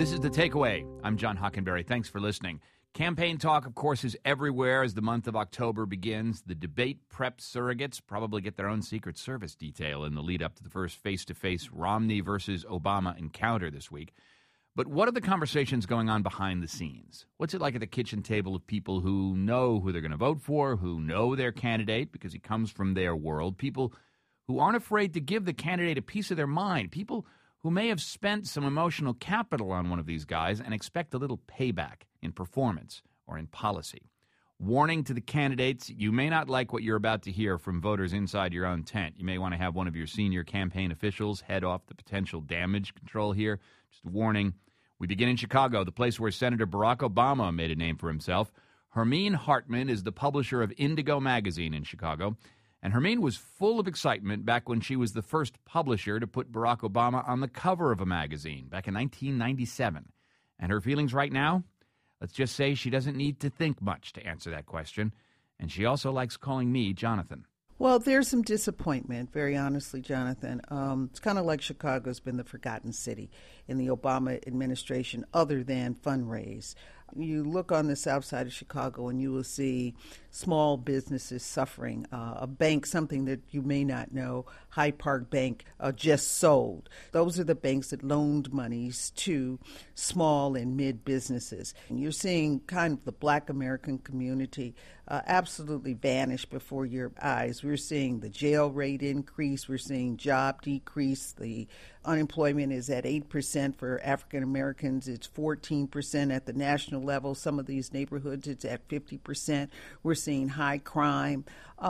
This is The Takeaway. I'm John Hockenberry. Thanks for listening. Campaign talk, of course, is everywhere as the month of October begins. The debate prep surrogates probably get their own Secret Service detail in the lead up to the first face-to-face Romney versus Obama encounter this week. But what are the conversations going on behind the scenes? What's it like at the kitchen table of people who know who they're going to vote for, who know their candidate because he comes from their world, people who aren't afraid to give the candidate a piece of their mind, people who may have spent some emotional capital on one of these guys and expect a little payback in performance or in policy. Warning to the candidates, you may not like what you're about to hear from voters inside your own tent. You may want to have one of your senior campaign officials head off the potential damage control here. Just a warning. We begin in Chicago, the place where Senator Barack Obama made a name for himself. Hermine Hartman is the publisher of Indigo magazine in Chicago. And Hermine was full of excitement back when she was the first publisher to put Barack Obama on the cover of a magazine back in 1997. And her feelings right now? Let's just say she doesn't need to think much to answer that question. And she also likes calling me Jonathan. Well, there's some disappointment, very honestly, Jonathan. It's kind of like Chicago's been the forgotten city in the Obama administration other than fundraise. You look on the south side of Chicago and you will see small businesses suffering. A bank, something that you may not know, Hyde Park Bank, just sold. Those are the banks that loaned monies to small and mid businesses. And you're seeing kind of the Black American community absolutely vanish before your eyes. We're seeing the jail rate increase. We're seeing job decrease. The unemployment is at 8% for African Americans. It's 14% at the national level. Some of these neighborhoods, it's at 50%. We're seeing high crime.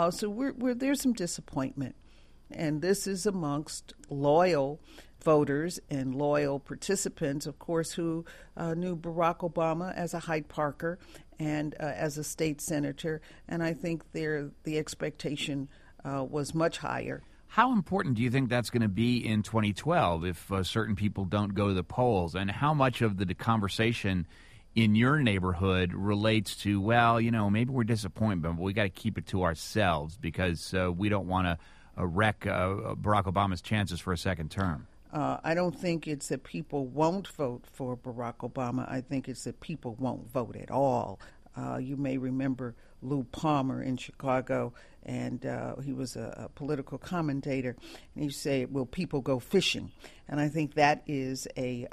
So there's some disappointment. And this is amongst loyal voters and loyal participants, of course, who knew Barack Obama as a Hyde Parker and as a state senator. And I think the expectation was much higher. How important do you think that's going to be in 2012 if certain people don't go to the polls? And how much of the conversation in your neighborhood relates to, well, maybe we're disappointed, but we got to keep it to ourselves because we don't want to wreck Barack Obama's chances for a second term? I don't think it's that people won't vote for Barack Obama. I think it's that people won't vote at all. You may remember Lou Palmer in Chicago, and he was a political commentator, and he said, will people go fishing? And I think that is a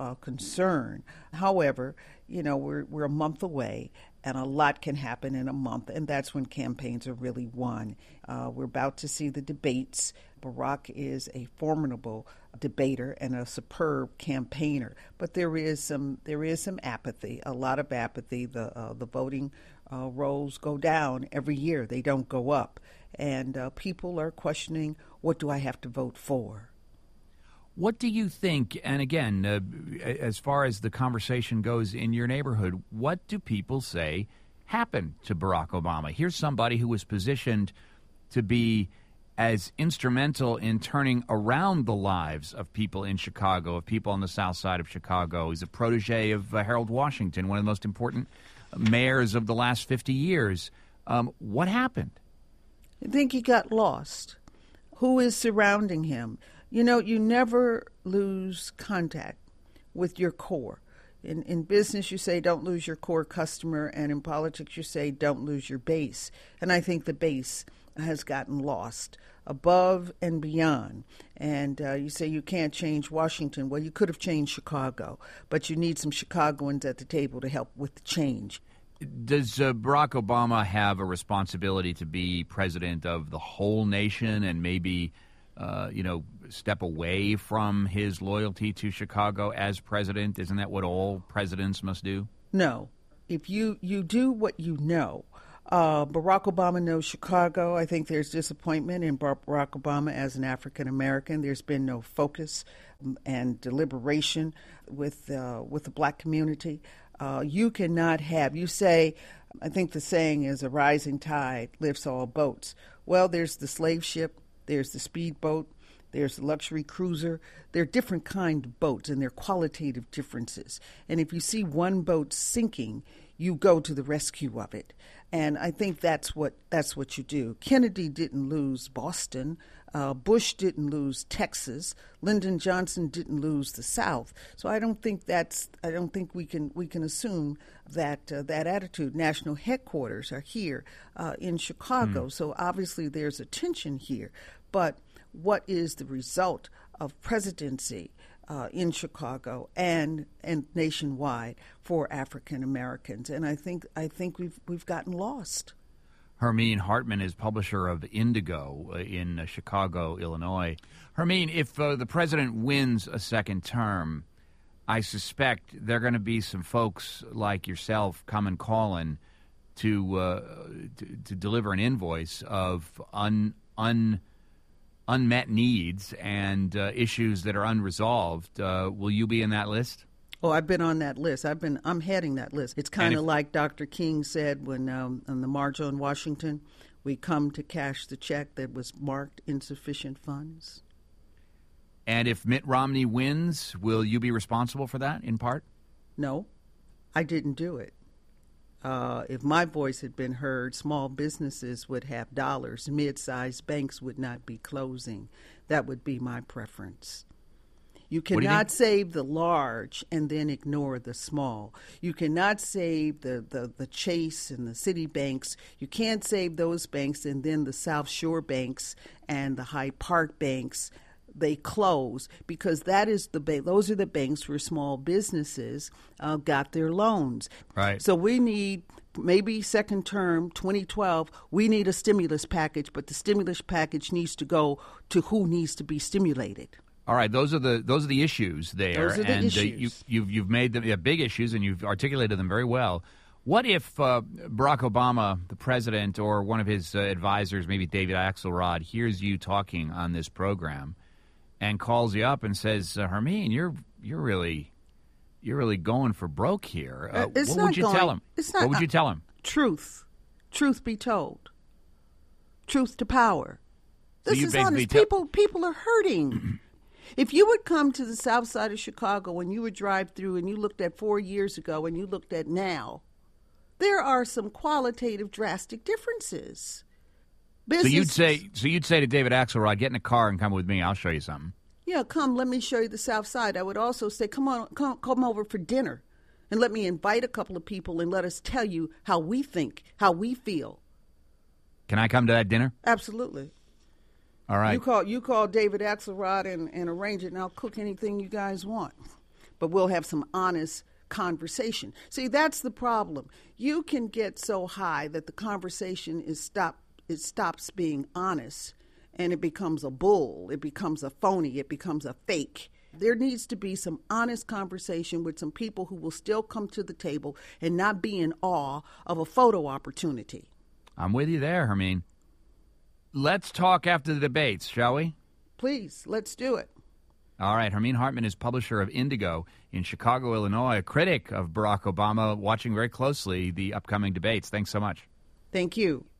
concern. However, we're a month away, and a lot can happen in a month, and that's when campaigns are really won. We're about to see the debates. Barack is a formidable debater and a superb campaigner, but there is some apathy, a lot of apathy. The voting rolls go down every year; they don't go up, and people are questioning, what do I have to vote for? What do you think, and again, as far as the conversation goes in your neighborhood, what do people say happened to Barack Obama? Here's somebody who was positioned to be as instrumental in turning around the lives of people in Chicago, of people on the south side of Chicago. He's a protege of Harold Washington, one of the most important mayors of the last 50 years. What happened? I think he got lost. Who is surrounding him? You never lose contact with your core. In business, you say don't lose your core customer, and in politics, you say don't lose your base. And I think the base has gotten lost above and beyond. And you say you can't change Washington. Well, you could have changed Chicago, but you need some Chicagoans at the table to help with the change. Does Barack Obama have a responsibility to be president of the whole nation and maybe step away from his loyalty to Chicago as president? Isn't that what all presidents must do? No. If you do what you know, Barack Obama knows Chicago. I think there's disappointment in Barack Obama as an African American. There's been no focus and deliberation with the black community. You cannot have, you say, I think the saying is a rising tide lifts all boats. Well, there's the slave ship, there's the speedboat, there's the luxury cruiser. There are different kind of boats, and there are qualitative differences. And if you see one boat sinking, you go to the rescue of it. And I think that's what you do. Kennedy didn't lose Boston. Bush didn't lose Texas. Lyndon Johnson didn't lose the South. So I don't think we can assume that that attitude. National headquarters are here in Chicago. So obviously there's a tension here. But what is the result of presidency in Chicago and nationwide for African Americans? And I think we've gotten lost. Hermine Hartman is publisher of Indigo in Chicago, Illinois. Hermine, if the president wins a second term, I suspect there are going to be some folks like yourself coming calling to deliver an invoice of unmet needs and issues that are unresolved. Will you be in that list? Oh, I've been on that list. I'm heading that list. It's kind of like Dr. King said when on the March on Washington, we come to cash the check that was marked insufficient funds. And if Mitt Romney wins, will you be responsible for that in part? No, I didn't do it. If my voice had been heard, small businesses would have dollars. Mid-sized banks would not be closing. That would be my preference. You cannot save the large and then ignore the small. You cannot save the Chase and the Citibanks. You can't save those banks and then the South Shore banks and the Hyde Park banks. They close because those are the banks where small businesses got their loans. Right. So we need maybe second term 2012. We need a stimulus package, but the stimulus package needs to go to who needs to be stimulated. All right, those are the issues there. Those are the issues. You've made them big issues, and you've articulated them very well. What if Barack Obama, the president, or one of his advisors, maybe David Axelrod, hears you talking on this program and calls you up and says, "Hermine, you're really going for broke here." What would you tell him? What would you tell him? Truth be told, truth to power. So this is honest. People are hurting. If you would come to the south side of Chicago and you would drive through and you looked at 4 years ago and you looked at now, there are some qualitative drastic differences. So you'd say to David Axelrod, get in a car and come with me. I'll show you something. Yeah, come. Let me show you the South Side. I would also say, come over for dinner, and let me invite a couple of people and let us tell you how we think, how we feel. Can I come to that dinner? Absolutely. All right. You call David Axelrod and arrange it, and I'll cook anything you guys want. But we'll have some honest conversation. See, that's the problem. You can get so high that the conversation stops being honest, and it becomes a bull. It becomes a phony. It becomes a fake. There needs to be some honest conversation with some people who will still come to the table and not be in awe of a photo opportunity. I'm with you there, Hermine. Let's talk after the debates, shall we? Please, let's do it. All right. Hermine Hartman is publisher of Indigo in Chicago, Illinois, a critic of Barack Obama, watching very closely the upcoming debates. Thanks so much. Thank you.